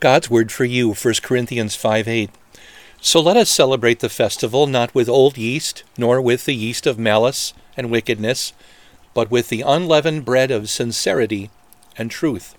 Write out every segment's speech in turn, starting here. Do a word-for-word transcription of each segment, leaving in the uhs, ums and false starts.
God's word for you, First Corinthians five eight. So let us celebrate the festival not with old yeast, nor with the yeast of malice and wickedness, but with the unleavened bread of sincerity and truth.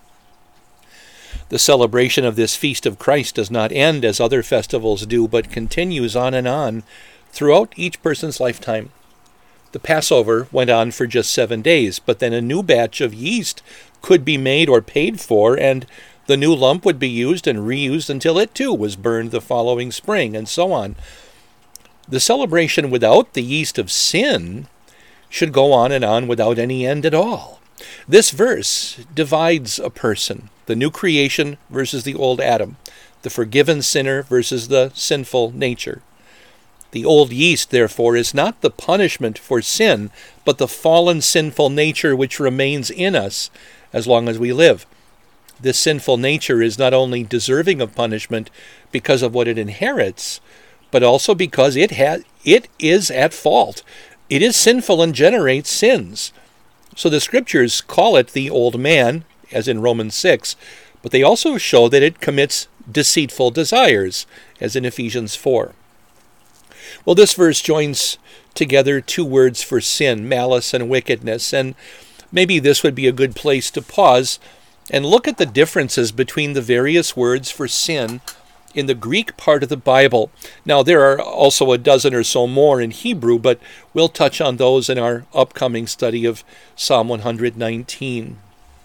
The celebration of this feast of Christ does not end as other festivals do, but continues on and on throughout each person's lifetime. The Passover went on for just seven days, but then a new batch of yeast could be made or paid for, and the new lump would be used and reused until it too was burned the following spring, and so on. The celebration without the yeast of sin should go on and on without any end at all. This verse divides a person, the new creation versus the old Adam, the forgiven sinner versus the sinful nature. The old yeast, therefore, is not the punishment for sin, but the fallen sinful nature which remains in us as long as we live. This sinful nature is not only deserving of punishment because of what it inherits, but also because it has it is at fault. It is sinful and generates sins. So the scriptures call it the old man, as in Romans six, but they also show that it commits deceitful desires, as in Ephesians four. Well, this verse joins together two words for sin, malice and wickedness, and maybe this would be a good place to pause and look at the differences between the various words for sin in the Greek part of the Bible. Now, there are also a dozen or so more in Hebrew, but we'll touch on those in our upcoming study of Psalm one nineteen.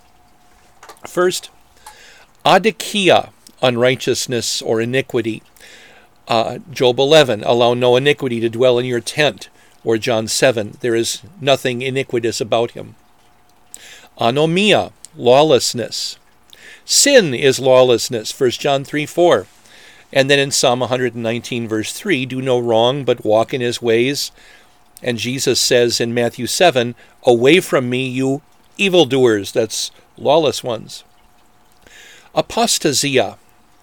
First, adikia, unrighteousness or iniquity. Uh, Job eleven, allow no iniquity to dwell in your tent. Or John seven, there is nothing iniquitous about him. Anomia, lawlessness. Sin is lawlessness, First John three four. And then in Psalm one nineteen, verse three, do no wrong, but walk in his ways. And Jesus says in Matthew seven, away from me, you evildoers, that's lawless ones. Apostasia,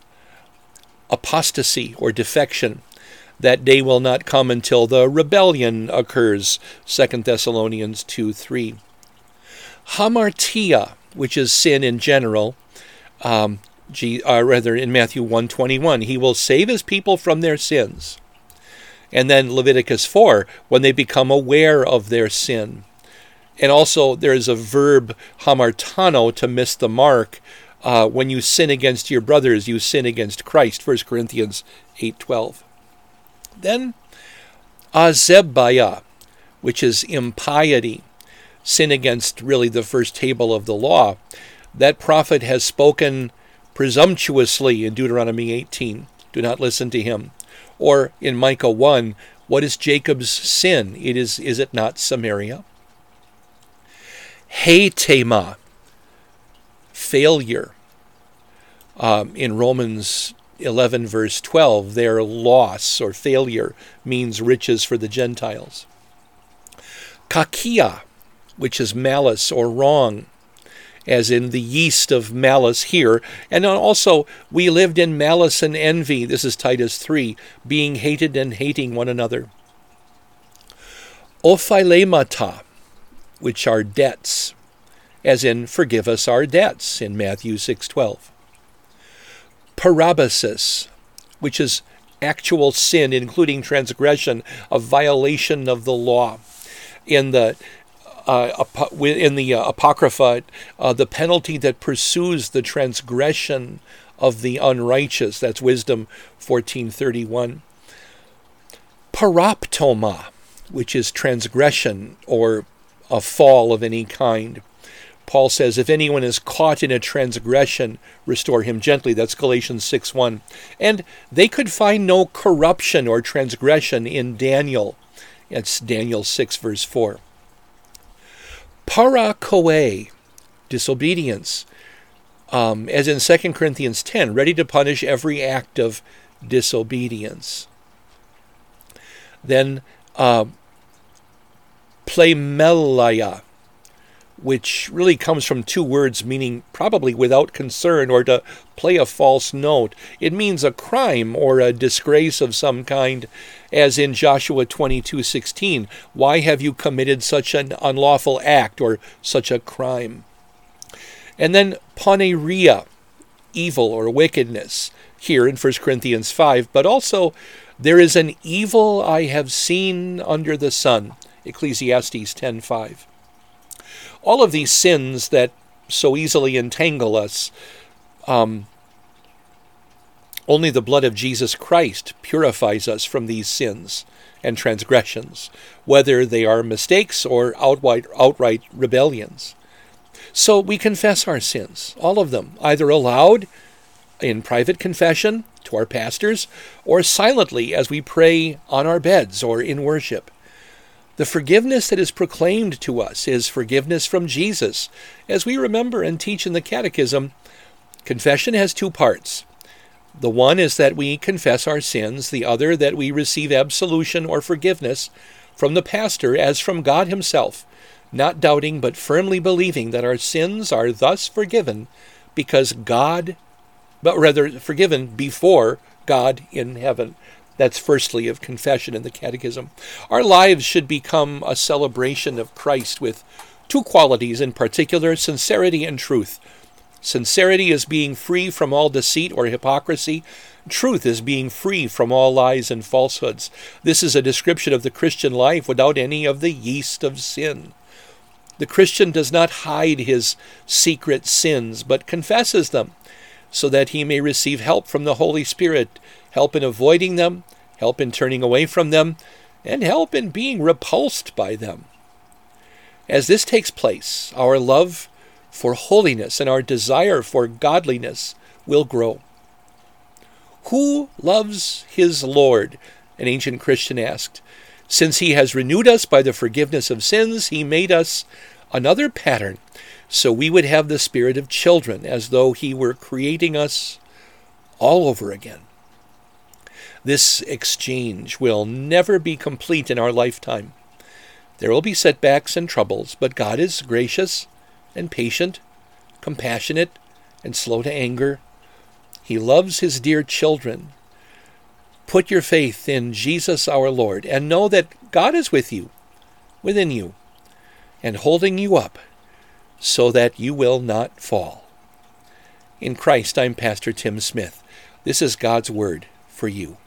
apostasy or defection. That day will not come until the rebellion occurs, Second Thessalonians two three. Hamartia, which is sin in general, um, G, uh, rather in Matthew one twenty-one, he will save his people from their sins. And then Leviticus four, when they become aware of their sin. And also there is a verb, hamartano, to miss the mark. Uh, when you sin against your brothers, you sin against Christ, First Corinthians eight twelve. Then azebaya, which is impiety, sin against really the first table of the law. That prophet has spoken presumptuously in Deuteronomy eighteen. Do not listen to him. Or in Micah one, what is Jacob's sin? It is, is it not Samaria? Hetema, failure. Um, in Romans eleven, verse twelve, their loss or failure means riches for the Gentiles. Kakia, which is malice or wrong, as in the yeast of malice here. And also, we lived in malice and envy, this is Titus three, being hated and hating one another. Ophilemata, which are debts, as in forgive us our debts, in Matthew six twelve. Parabasis, which is actual sin, including transgression, a violation of the law. In the uh, in the uh, Apocrypha, uh, the penalty that pursues the transgression of the unrighteous. That's Wisdom fourteen thirty-one. Paraptoma, which is transgression or a fall of any kind. Paul says, if anyone is caught in a transgression, restore him gently. That's Galatians six one. And they could find no corruption or transgression in Daniel. It's Daniel six, verse four. Parakoe, disobedience. Um, as in Second Corinthians ten, ready to punish every act of disobedience. Then uh, plemelaya, which really comes from two words meaning probably without concern or to play a false note. It means a crime or a disgrace of some kind, as in Joshua twenty-two sixteen. Why have you committed such an unlawful act or such a crime? And then poneria, evil or wickedness here in First Corinthians five, but also there is an evil I have seen under the sun, Ecclesiastes ten five. All of these sins that so easily entangle us, um, only the blood of Jesus Christ purifies us from these sins and transgressions, whether they are mistakes or outright, outright rebellions. So we confess our sins, all of them, either aloud in private confession to our pastors or silently as we pray on our beds or in worship. The forgiveness that is proclaimed to us is forgiveness from Jesus. As we remember and teach in the Catechism, confession has two parts. The one is that we confess our sins, the other that we receive absolution or forgiveness from the pastor as from God himself, not doubting but firmly believing that our sins are thus forgiven because God, but rather forgiven before God in heaven. That's firstly of confession in the Catechism. Our lives should become a celebration of Christ with two qualities in particular, sincerity and truth. Sincerity is being free from all deceit or hypocrisy. Truth is being free from all lies and falsehoods. This is a description of the Christian life without any of the yeast of sin. The Christian does not hide his secret sins, but confesses them, so that he may receive help from the Holy Spirit, help in avoiding them, help in turning away from them, and help in being repulsed by them. As this takes place, our love for holiness and our desire for godliness will grow. Who loves his Lord? An ancient Christian asked. Since he has renewed us by the forgiveness of sins, he made us another pattern, so we would have the spirit of children, as though he were creating us all over again. This exchange will never be complete in our lifetime. There will be setbacks and troubles, but God is gracious and patient, compassionate, and slow to anger. He loves his dear children. Put your faith in Jesus our Lord, and know that God is with you, within you, and holding you up, so that you will not fall. In Christ, I'm Pastor Tim Smith. This is God's Word for you.